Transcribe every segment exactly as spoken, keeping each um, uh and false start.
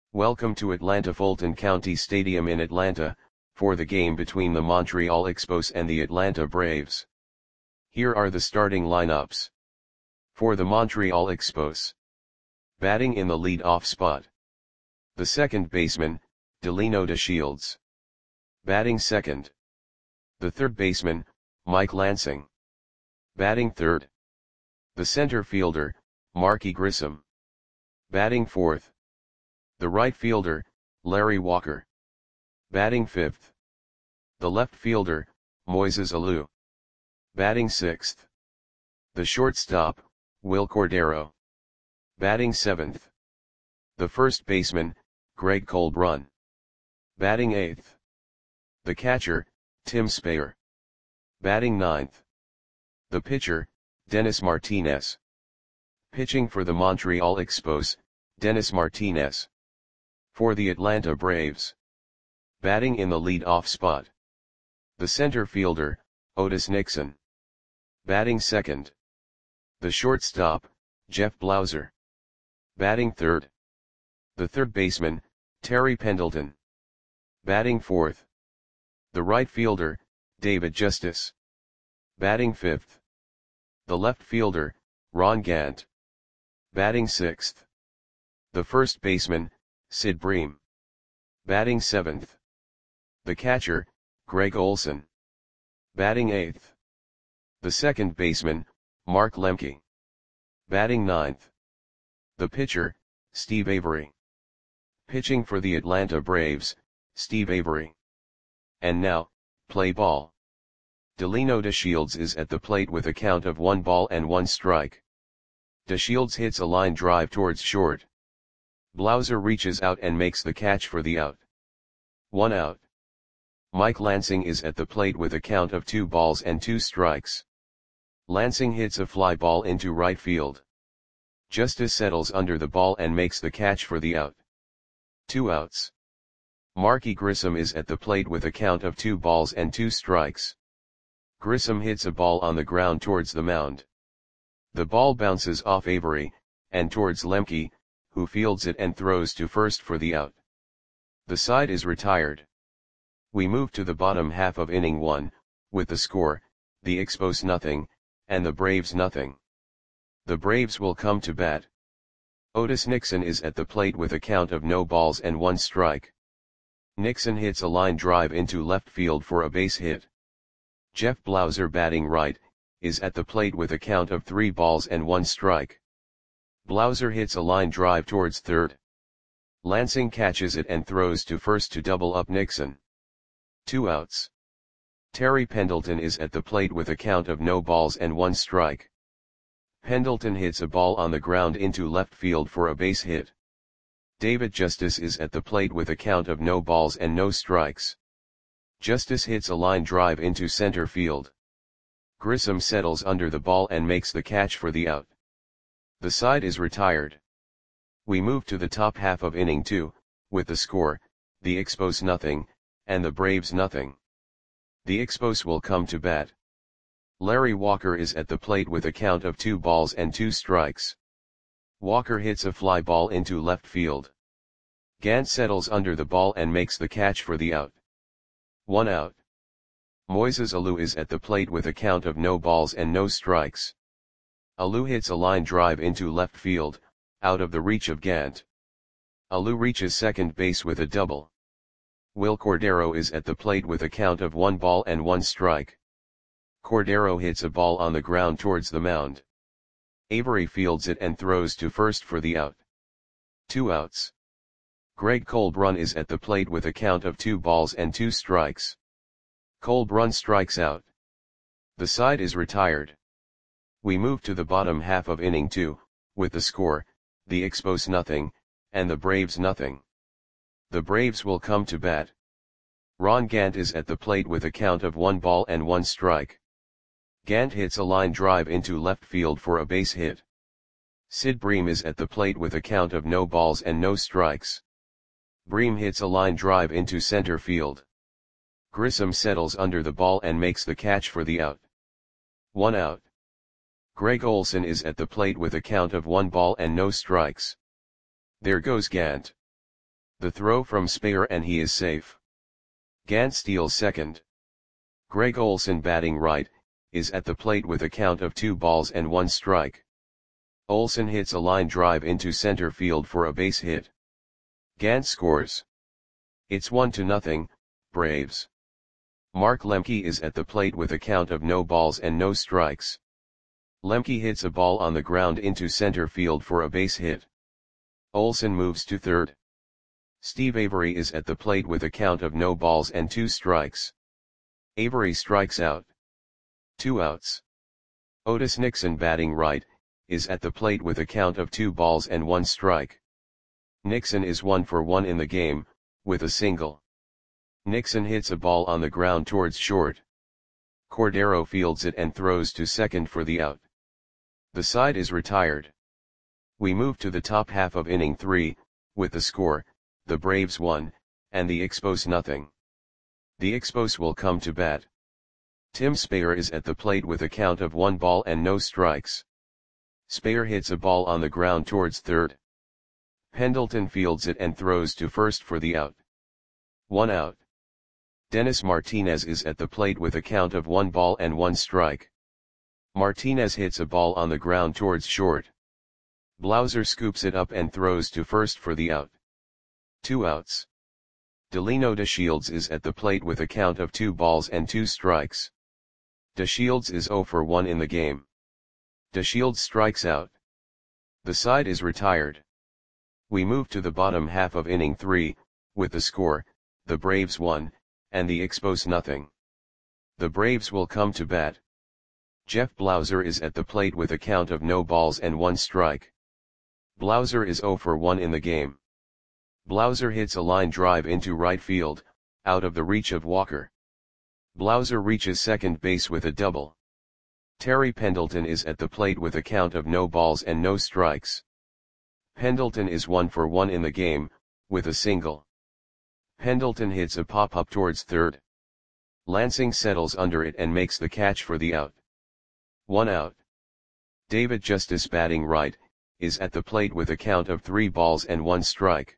Welcome to Atlanta Fulton County Stadium in Atlanta, for the game between the Montreal Expos and the Atlanta Braves. Here are the starting lineups. For the Montreal Expos. Batting in the lead-off spot. The second baseman, Delino DeShields. Batting second. The third baseman, Mike Lansing. Batting third. The center fielder, Marky Grissom. Batting fourth. The right fielder, Larry Walker. Batting fifth. The left fielder, Moises Alou. Batting sixth. The shortstop, Wil Cordero. Batting seventh. The first baseman, Greg Colbrun. Batting eighth. The catcher, Tim Spayer. Batting ninth. The pitcher, Dennis Martinez. Pitching for the Montreal Expos, Dennis Martinez. For the Atlanta Braves. Batting in the lead-off spot. The center fielder, Otis Nixon. Batting second. The shortstop, Jeff Blauser. Batting third. The third baseman, Terry Pendleton. Batting fourth. The right fielder, David Justice. Batting fifth. The left fielder, Ron Gant. Batting sixth. The first baseman, Sid Bream. Batting seventh. The catcher, Greg Olson. Batting eighth. The second baseman, Mark Lemke. Batting ninth. The pitcher, Steve Avery. Pitching for the Atlanta Braves, Steve Avery. And now, play ball. Delino DeShields is at the plate with a count of one ball and one strike. DeShields hits a line drive towards short. Blauser reaches out and makes the catch for the out. One out. Mike Lansing is at the plate with a count of two balls and two strikes. Lansing hits a fly ball into right field. Justice settles under the ball and makes the catch for the out. Two outs. Marky Grissom is at the plate with a count of two balls and two strikes. Grissom hits a ball on the ground towards the mound. The ball bounces off Avery, and towards Lemke, who fields it and throws to first for the out. The side is retired. We move to the bottom half of inning one, with the score, the Expos nothing, and the Braves nothing. The Braves will come to bat. Otis Nixon is at the plate with a count of no balls and one strike. Nixon hits a line drive into left field for a base hit. Jeff Blauser, batting right, is at the plate with a count of three balls and one strike. Blauser hits a line drive towards third. Lansing catches it and throws to first to double up Nixon. Two outs. Terry Pendleton is at the plate with a count of no balls and one strike. Pendleton hits a ball on the ground into left field for a base hit. David Justice is at the plate with a count of no balls and no strikes. Justice hits a line drive into center field. Grissom settles under the ball and makes the catch for the out. The side is retired. We move to the top half of inning two, with the score, the Expos nothing, and the Braves nothing. The Expos will come to bat. Larry Walker is at the plate with a count of two balls and two strikes. Walker hits a fly ball into left field. Gant settles under the ball and makes the catch for the out. One out. Moises Alou is at the plate with a count of no balls and no strikes. Alou hits a line drive into left field, out of the reach of Gant. Alou reaches second base with a double. Wil Cordero is at the plate with a count of one ball and one strike. Cordero hits a ball on the ground towards the mound. Avery fields it and throws to first for the out. Two outs. Greg Colbrun is at the plate with a count of two balls and two strikes. Colbrun strikes out. The side is retired. We move to the bottom half of inning two, with the score, the Expos nothing, and the Braves nothing. The Braves will come to bat. Ron Gant is at the plate with a count of one ball and one strike. Gant hits a line drive into left field for a base hit. Sid Bream is at the plate with a count of no balls and no strikes. Bream hits a line drive into center field. Grissom settles under the ball and makes the catch for the out. One out. Greg Olson is at the plate with a count of one ball and no strikes. There goes Gant. The throw from Speyer and he is safe. Gant steals second. Greg Olson batting right, is at the plate with a count of two balls and one strike. Olson hits a line drive into center field for a base hit. Gant scores. It's one to nothing, Braves. Mark Lemke is at the plate with a count of no balls and no strikes. Lemke hits a ball on the ground into center field for a base hit. Olson moves to third. Steve Avery is at the plate with a count of no balls and two strikes. Avery strikes out. Two outs. Otis Nixon batting right, is at the plate with a count of two balls and one strike. Nixon is one for one in the game, with a single. Nixon hits a ball on the ground towards short. Cordero fields it and throws to second for the out. The side is retired. We move to the top half of inning three, with the score, the Braves one, and the Expos nothing. The Expos will come to bat. Tim Speyer is at the plate with a count of one ball and no strikes. Speyer hits a ball on the ground towards third. Pendleton fields it and throws to first for the out. One out. Dennis Martinez is at the plate with a count of one ball and one strike. Martinez hits a ball on the ground towards short. Blauser scoops it up and throws to first for the out. Two outs. Delino DeShields is at the plate with a count of two balls and two strikes. DeShields is zero for one in the game. DeShields strikes out. The side is retired. We move to the bottom half of inning three, with the score, the Braves one, and the Expos nothing. The Braves will come to bat. Jeff Blauser is at the plate with a count of no balls and one strike. Blauser is zero for one in the game. Blauser hits a line drive into right field, out of the reach of Walker. Blauser reaches second base with a double. Terry Pendleton is at the plate with a count of no balls and no strikes. Pendleton is one for one in the game, with a single. Pendleton hits a pop-up towards third. Lansing settles under it and makes the catch for the out. One out. David Justice batting right, is at the plate with a count of three balls and one strike.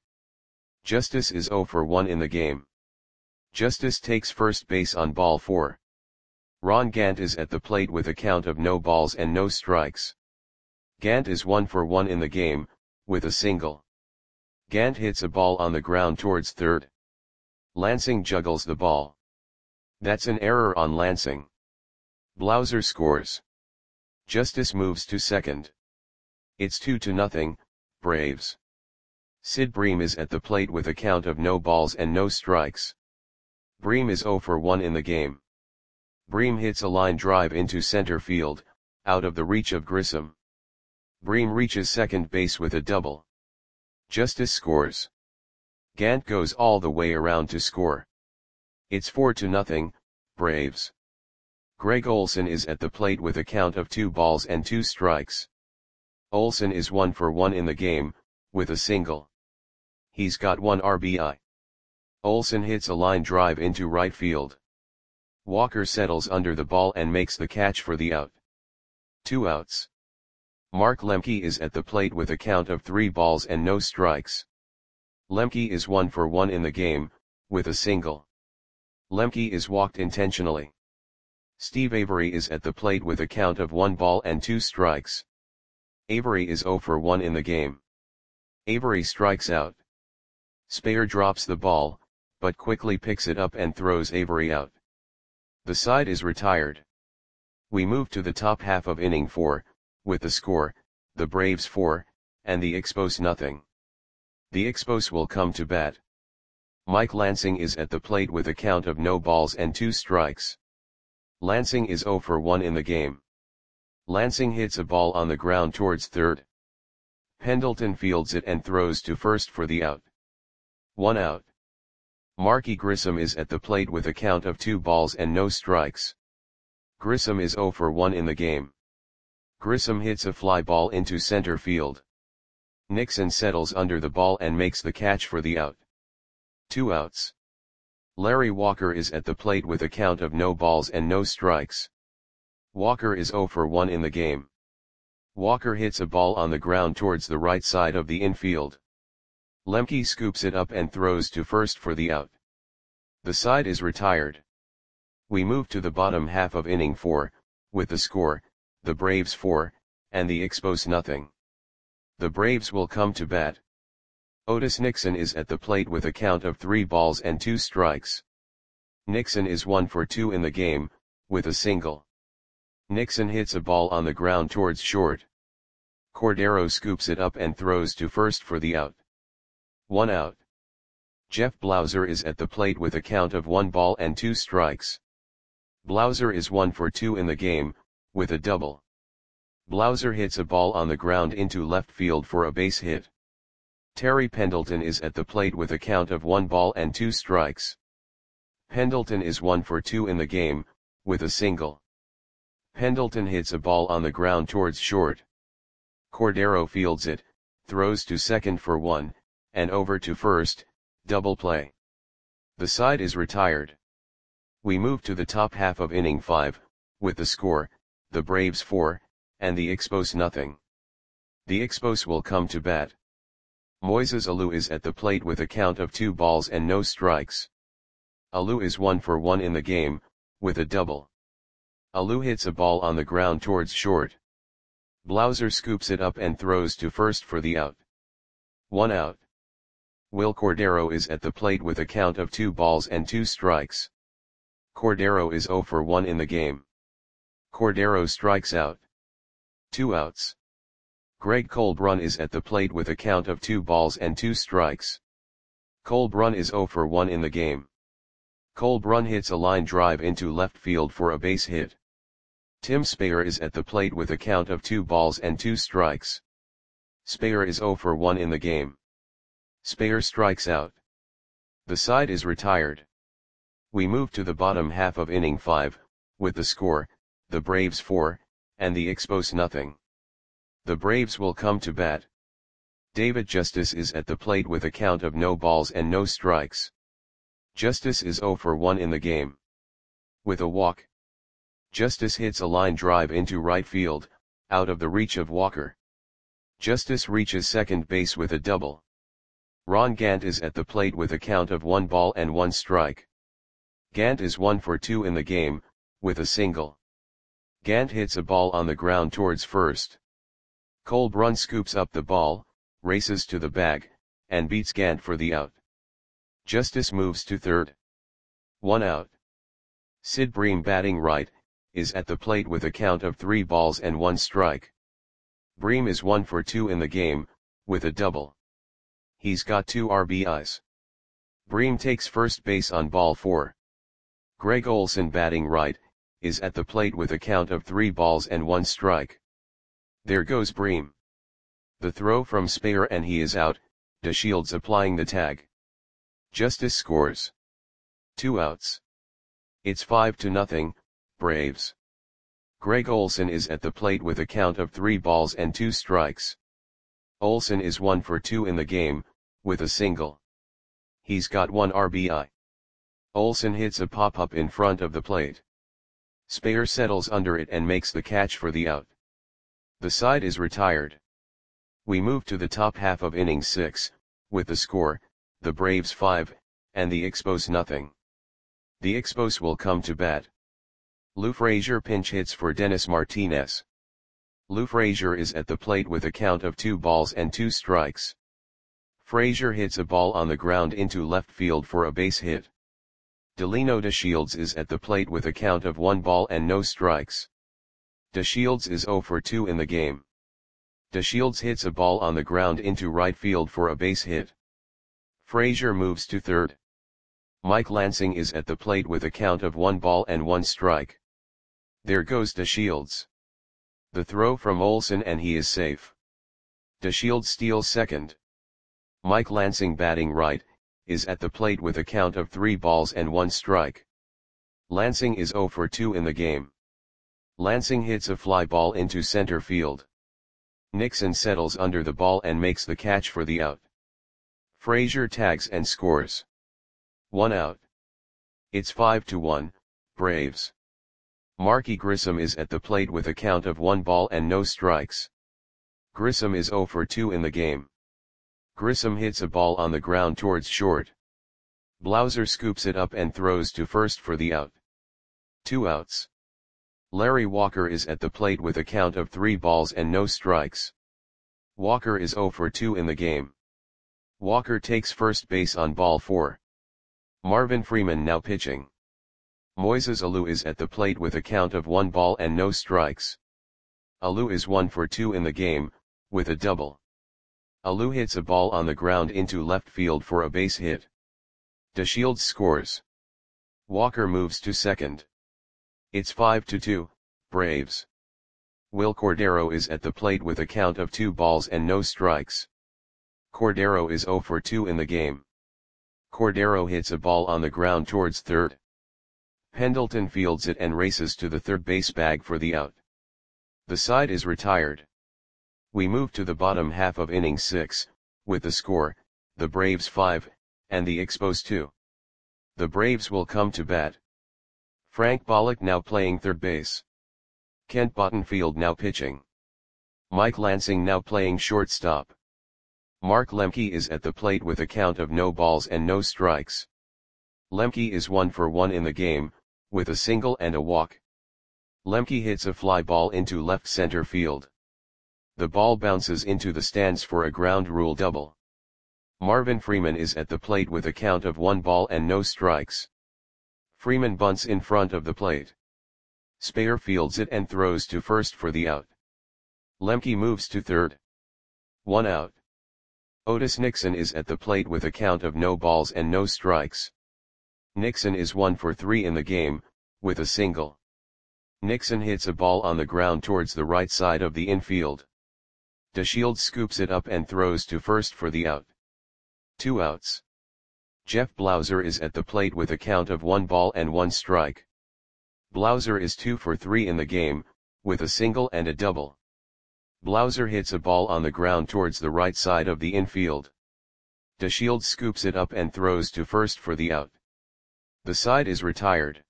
Justice is zero for one in the game. Justice takes first base on ball four. Ron Gant is at the plate with a count of no balls and no strikes. Gant is one for one in the game, with a single. Gant hits a ball on the ground towards third. Lansing juggles the ball. That's an error on Lansing. Blauser scores. Justice moves to second. It's two to nothing, Braves. Sid Bream is at the plate with a count of no balls and no strikes. Bream is zero for one in the game. Bream hits a line drive into center field, out of the reach of Grissom. Bream reaches second base with a double. Justice scores. Gant goes all the way around to score. It's four to nothing, Braves. Greg Olson is at the plate with a count of two balls and two strikes. Olson is one for one in the game, with a single. He's got one R B I. Olson hits a line drive into right field. Walker settles under the ball and makes the catch for the out. Two outs. Mark Lemke is at the plate with a count of three balls and no strikes. Lemke is one for one in the game, with a single. Lemke is walked intentionally. Steve Avery is at the plate with a count of one ball and two strikes. Avery is zero for one in the game. Avery strikes out. Speyer drops the ball, but quickly picks it up and throws Avery out. The side is retired. We move to the top half of inning four, with the score, the Braves four, and the Expos nothing. The Expos will come to bat. Mike Lansing is at the plate with a count of no balls and two strikes. Lansing is zero for one in the game. Lansing hits a ball on the ground towards third. Pendleton fields it and throws to first for the out. One out. Marky Grissom is at the plate with a count of two balls and no strikes. Grissom is zero for one in the game. Grissom hits a fly ball into center field. Nixon settles under the ball and makes the catch for the out. Two outs. Larry Walker is at the plate with a count of no balls and no strikes. Walker is zero for one in the game. Walker hits a ball on the ground towards the right side of the infield. Lemke scoops it up and throws to first for the out. The side is retired. We move to the bottom half of inning four, with the score, the Braves four, and the Expos nothing. The Braves will come to bat. Otis Nixon is at the plate with a count of three balls and two strikes. Nixon is one for two in the game, with a single. Nixon hits a ball on the ground towards short. Cordero scoops it up and throws to first for the out. One out. Jeff Blauser is at the plate with a count of one ball and two strikes. Blauser is one for two in the game, with a double. Blauser hits a ball on the ground into left field for a base hit. Terry Pendleton is at the plate with a count of one ball and two strikes. Pendleton is one for two in the game, with a single. Pendleton hits a ball on the ground towards short. Cordero fields it, throws to second for one, and over to first, double play. The side is retired. We move to the top half of inning five, with the score, the Braves four, and the Expos nothing. The Expos will come to bat. Moises Alou is at the plate with a count of two balls and no strikes. Alou is one for one in the game, with a double. Alou hits a ball on the ground towards short. Blauser scoops it up and throws to first for the out. One out. Will Cordero is at the plate with a count of two balls and two strikes. Cordero is zero for one in the game. Cordero strikes out. Two outs. Greg Colbrun is at the plate with a count of two balls and two strikes. Colbrun is zero for one in the game. Colbrun hits a line drive into left field for a base hit. Tim Speyer is at the plate with a count of two balls and two strikes. Speyer is zero for one in the game. Speyer strikes out. The side is retired. We move to the bottom half of inning five, with the score, the Braves four, and the Expos nothing. The Braves will come to bat. David Justice is at the plate with a count of no balls and no strikes. Justice is zero for one in the game. With a walk. Justice hits a line drive into right field, out of the reach of Walker. Justice reaches second base with a double. Ron Gant is at the plate with a count of one ball and one strike. Gant is one for two in the game, with a single. Gant hits a ball on the ground towards first. Colbrun scoops up the ball, races to the bag, and beats Gant for the out. Justice moves to third. One out. Sid Bream, batting right, is at the plate with a count of three balls and one strike. Bream is one for two in the game, with a double. He's got two R B Is. Bream takes first base on ball four. Greg Olson, batting right, is at the plate with a count of three balls and one strike. There goes Bream. The throw from Speyer and he is out, DeShields applying the tag. Justice scores. Two outs. It's five to nothing, Braves. Greg Olson is at the plate with a count of three balls and two strikes. Olson is one for two in the game, with a single. He's got one R B I. Olson hits a pop-up in front of the plate. Speyer settles under it and makes the catch for the out. The side is retired. We move to the top half of inning six, with the score, the Braves five, and the Expos nothing. The Expos will come to bat. Lou Frazier pinch hits for Dennis Martinez. Lou Frazier is at the plate with a count of two balls and two strikes. Frazier hits a ball on the ground into left field for a base hit. Delino DeShields is at the plate with a count of one ball and no strikes. DeShields is zero for two in the game. DeShields hits a ball on the ground into right field for a base hit. Frazier moves to third. Mike Lansing is at the plate with a count of one ball and one strike. There goes DeShields. The throw from Olson and he is safe. DeShields steals second. Mike Lansing, batting right, is at the plate with a count of three balls and one strike. Lansing is zero for two in the game. Lansing hits a fly ball into center field. Nixon settles under the ball and makes the catch for the out. Frazier tags and scores. One out. It's five to one, Braves. Marky Grissom is at the plate with a count of one ball and no strikes. Grissom is zero for two in the game. Grissom hits a ball on the ground towards short. Blauser scoops it up and throws to first for the out. Two outs. Larry Walker is at the plate with a count of three balls and no strikes. Walker is oh for two in the game. Walker takes first base on ball four. Marvin Freeman now pitching. Moises Alou is at the plate with a count of one ball and no strikes. Alou is one for two in the game, with a double. Alou hits a ball on the ground into left field for a base hit. DeShields scores. Walker moves to second. It's five to two, Braves. Will Cordero is at the plate with a count of two balls and no strikes. Cordero is oh for two in the game. Cordero hits a ball on the ground towards third. Pendleton fields it and races to the third base bag for the out. The side is retired. We move to the bottom half of inning six, with the score, the Braves five, and the Expos two. The Braves will come to bat. Frank Bollock now playing third base. Kent Bottenfield now pitching. Mike Lansing now playing shortstop. Mark Lemke is at the plate with a count of no balls and no strikes. Lemke is one for one in the game, with a single and a walk. Lemke hits a fly ball into left center field. The ball bounces into the stands for a ground rule double. Marvin Freeman is at the plate with a count of one ball and no strikes. Freeman bunts in front of the plate. Speyer fields it and throws to first for the out. Lemke moves to third. One out. Otis Nixon is at the plate with a count of no balls and no strikes. Nixon is one for three in the game, with a single. Nixon hits a ball on the ground towards the right side of the infield. DeShields scoops it up and throws to first for the out. Two outs. Jeff Blauser is at the plate with a count of one ball and one strike. Blauser is two for three in the game, with a single and a double. Blauser hits a ball on the ground towards the right side of the infield. DeShields scoops it up and throws to first for the out. The side is retired.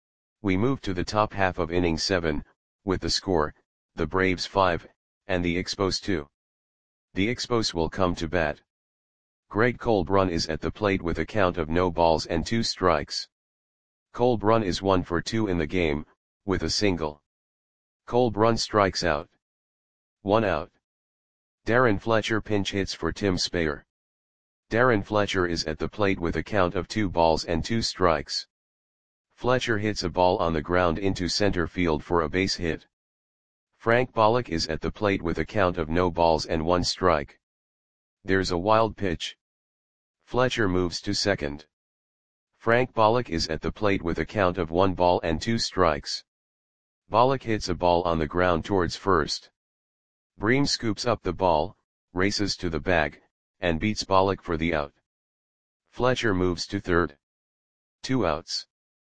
We move to the top half of inning seven, with the score, the Braves five, and the Expos two. The Expos will come to bat. Greg Colbrun is at the plate with a count of no balls and two strikes. Colbrun is one for two in the game, with a single. Colbrun strikes out. One out. Darren Fletcher pinch hits for Tim Speyer. Darren Fletcher is at the plate with a count of two balls and two strikes. Fletcher hits a ball on the ground into center field for a base hit. Frank Bollock is at the plate with a count of no balls and one strike. There's a wild pitch. Fletcher moves to second. Frank Bollock is at the plate with a count of one ball and two strikes. Bollock hits a ball on the ground towards first. Bream scoops up the ball, races to the bag, and beats Bollock for the out. Fletcher moves to third. Two outs.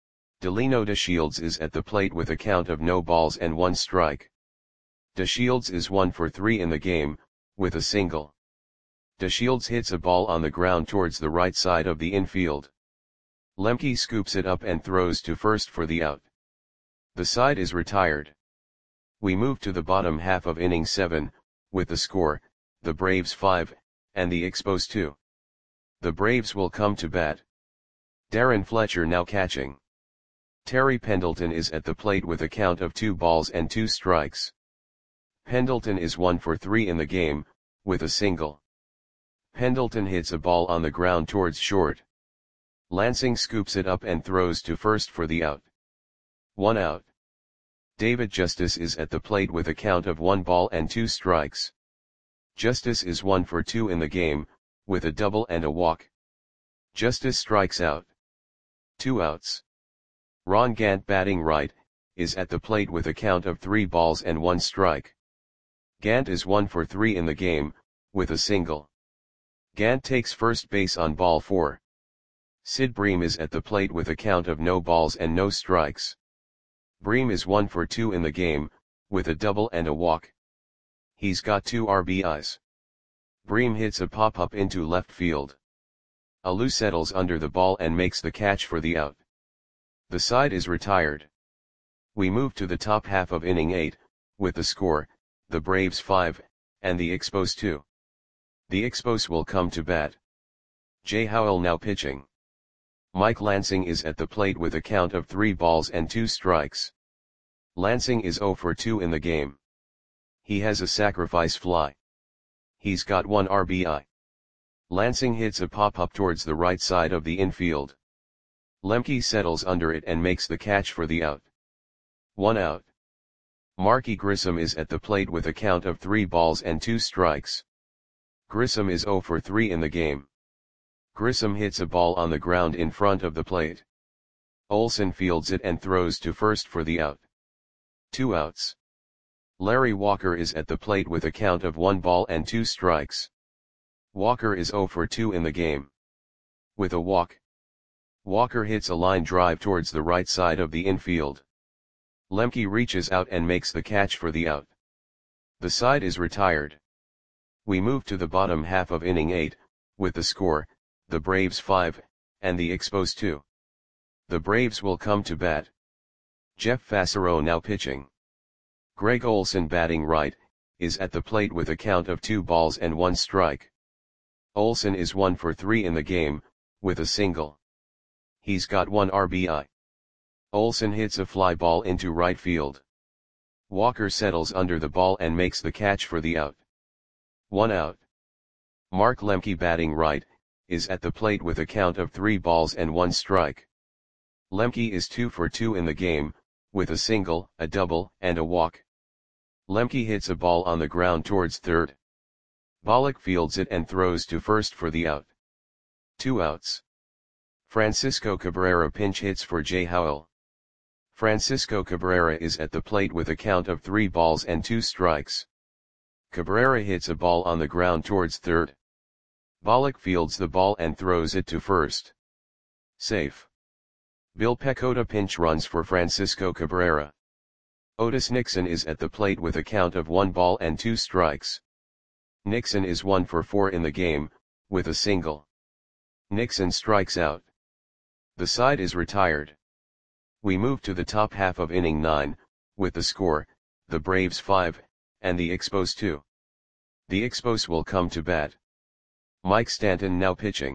Delino DeShields is at the plate with a count of no balls and one strike. DeShields is one for three in the game, with a single. DeShields hits a ball on the ground towards the right side of the infield. Lemke scoops it up and throws to first for the out. The side is retired. We move to the bottom half of inning seven, with the score, the Braves five, and the Expos two. The Braves will come to bat. Darren Fletcher now catching. Terry Pendleton is at the plate with a count of two balls and two strikes. Pendleton is one for three in the game, with a single. Pendleton hits a ball on the ground towards short. Lansing scoops it up and throws to first for the out. One out. David Justice is at the plate with a count of one ball and two strikes. Justice is one for two in the game, with a double and a walk. Justice strikes out. Two outs. Ron Gant batting right, is at the plate with a count of three balls and one strike. Gant is one for three in the game, with a single. Gant takes first base on ball four. Sid Bream is at the plate with a count of no balls and no strikes. Bream is one for two in the game, with a double and a walk. He's got two R B Is. Bream hits a pop-up into left field. Alou settles under the ball and makes the catch for the out. The side is retired. We move to the top half of inning eight, with the score, the Braves five, and the Expos two. The Expos will come to bat. Jay Howell now pitching. Mike Lansing is at the plate with a count of three balls and two strikes. Lansing is zero for two in the game. He has a sacrifice fly. He's got one R B I. Lansing hits a pop-up towards the right side of the infield. Lemke settles under it and makes the catch for the out. One out. Marky Grissom is at the plate with a count of three balls and two strikes. Grissom is zero for three in the game. Grissom hits a ball on the ground in front of the plate. Olson fields it and throws to first for the out. Two outs. Larry Walker is at the plate with a count of one ball and two strikes. Walker is zero for two in the game. With a walk, Walker hits a line drive towards the right side of the infield. Lemke reaches out and makes the catch for the out. The side is retired. We move to the bottom half of inning eight, with the score, the Braves five, and the Expos two. The Braves will come to bat. Jeff Fassero now pitching. Greg Olson batting right, is at the plate with a count of two balls and one strike. Olson is one for three in the game, with a single. He's got one R B I. Olson hits a fly ball into right field. Walker settles under the ball and makes the catch for the out. One out. Mark Lemke batting right, is at the plate with a count of three balls and one strike. Lemke is two for two in the game, with a single, a double, and a walk. Lemke hits a ball on the ground towards third. Bollock fields it and throws to first for the out. Two outs. Francisco Cabrera pinch hits for Jay Howell. Francisco Cabrera is at the plate with a count of three balls and two strikes. Cabrera hits a ball on the ground towards third. Bollock fields the ball and throws it to first. Safe. Bill Pecota pinch runs for Francisco Cabrera. Otis Nixon is at the plate with a count of one ball and two strikes. Nixon is one for four in the game, with a single. Nixon strikes out. The side is retired. We move to the top half of inning nine, with the score, the Braves five, and the Expos two. The Expos will come to bat. Mike Stanton now pitching.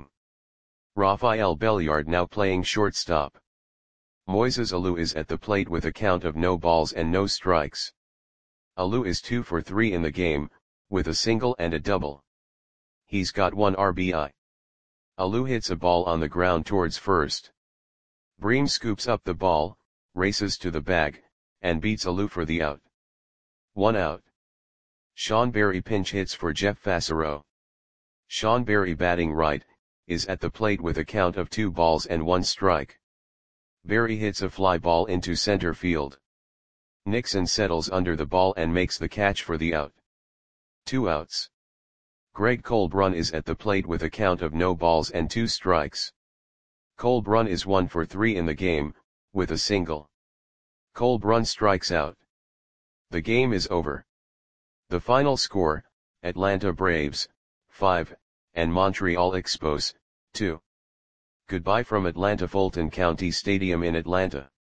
Rafael Belliard now playing shortstop. Moises Alou is at the plate with a count of no balls and no strikes. Alou is two for three in the game, with a single and a double. He's got one R B I. Alou hits a ball on the ground towards first. Bream scoops up the ball, races to the bag, and beats Alou for the out. One out. Sean Berry pinch hits for Jeff Fassero. Sean Berry batting right, is at the plate with a count of two balls and one strike. Berry hits a fly ball into center field. Nixon settles under the ball and makes the catch for the out. Two outs. Greg Colbrun is at the plate with a count of no balls and two strikes. Colbrun is one for three in the game, with a single. Colbrun strikes out. The game is over. The final score, Atlanta Braves, five, and Montreal Expos, two. Goodbye from Atlanta Fulton County Stadium in Atlanta.